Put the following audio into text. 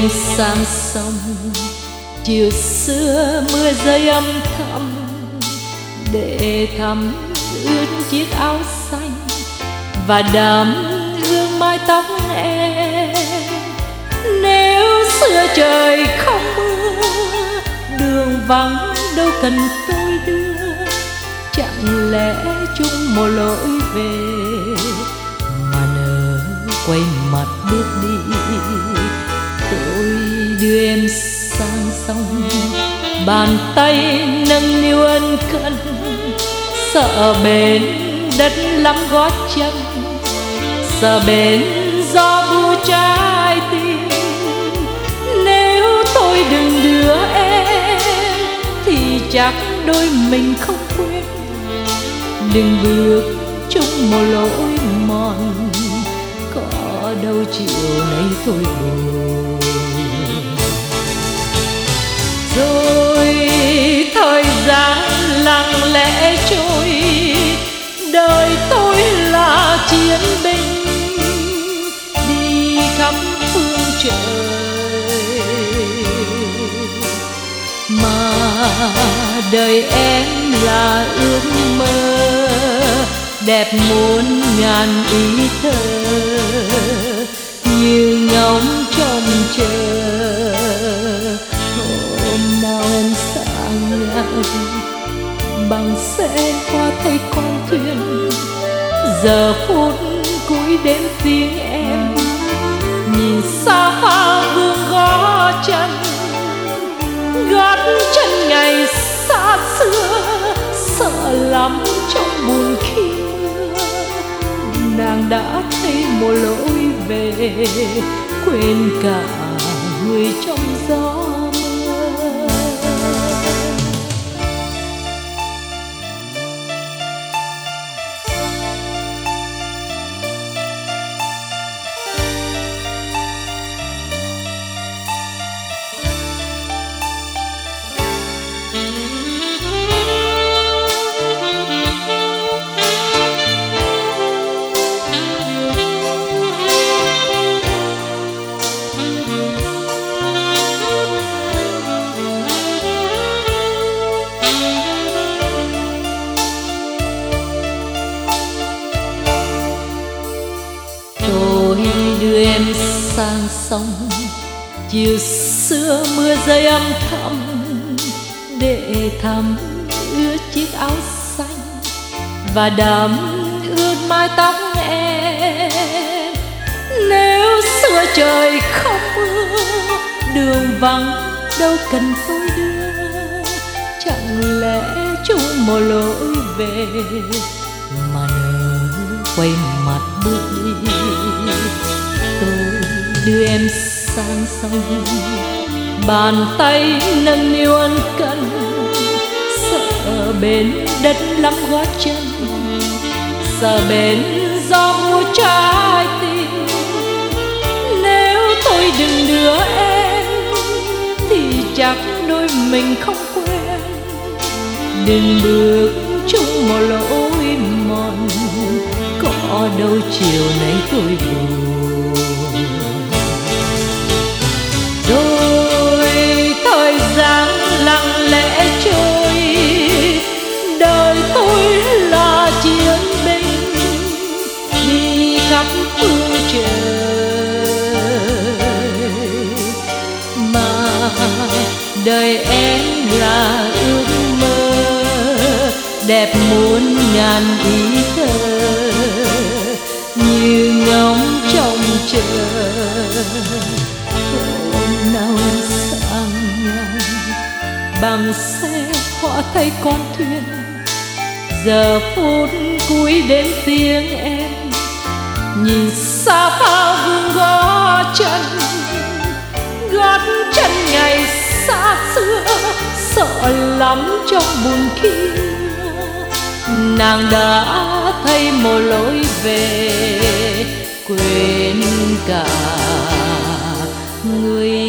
em sang sông, chiều xưa mưa rơi âm thầm để thắm ướt chiếc áo xanh và đắm hương mái tóc em. Nếu xưa trời không mưa, đường vắng đâu cần tôi đưa, chẳng lẽ chung một lối về mà nỡ quay mặt bước đi. Tôi đưa em sang sông, bàn tay nâng niu ân cần, sợ bến đất lắm gót chân, sợ bến gió bu trái tim. Nếu tôi đừng đưa em thì chắc đôi mình không quên. Đừng bước chung một lối mòn, có đâu chiều nay tôi buồn. Rồi thời gian lặng lẽ trôi, đời tôi là chiến binh đi khắp phương trời, mà đời em là ước mơ đẹp muôn ngàn ý thơ, như ngóng trông chờ hôm nào em sang ngang bằng xe qua thay con thuyền. Giờ phút cuối đến tiếng em, nhìn xa hoa vương gót chân ngày xa xưa. Sợ lắm trong buồn khi mưa, nàng đã thấy một lối về, quên cả người trong gió. Đưa em sang sông, chiều xưa mưa rơi âm thầm để thắm ướt chiếc áo xanh và đắm ướt mái tóc em. Nếu xưa trời không mưa, đường vắng đâu cần tôi đưa, chẳng lẽ chung một lối về mà nỡ quay mặt bước đi. Tôi đưa em sang sông, bàn tay nâng niu ân cần, sợ bến đất lắm gót chân, sợ bến gió mua trái tim. Nếu tôi đừng đưa em thì chắc đôi mình không quen. Đừng bước chung một lối mòn, có đâu chiều nay tôi buồn. Rồi thời gian lặng lẽ trôi, đời tôi là chiến binh đi khắp phương trời, mà đời em là ước mơ đẹp muôn ngàn ý thơ, như ngóng trông chờ hôm nào em sang ngang bằng xe hóa thay con thuyền. Giờ phút cuối đến tiếng em, nhìn xa phao vương gót chân ngày xa xưa. Sợ lắm trong buồn khi nàng đã thấy một lối về, quên cả người